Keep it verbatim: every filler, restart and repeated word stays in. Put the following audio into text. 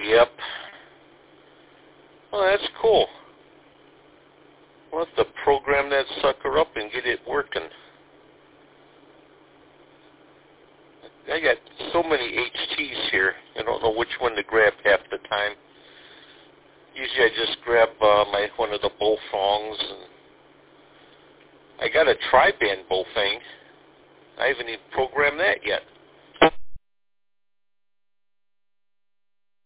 Yep. Well, that's cool. We'll have to program that sucker up and get it working. I got so many H Ts here, I don't know which one to grab half the time. Usually I just grab uh, my one of the Bofengs, and I got a tri-band Bofeng. I haven't even programmed that yet.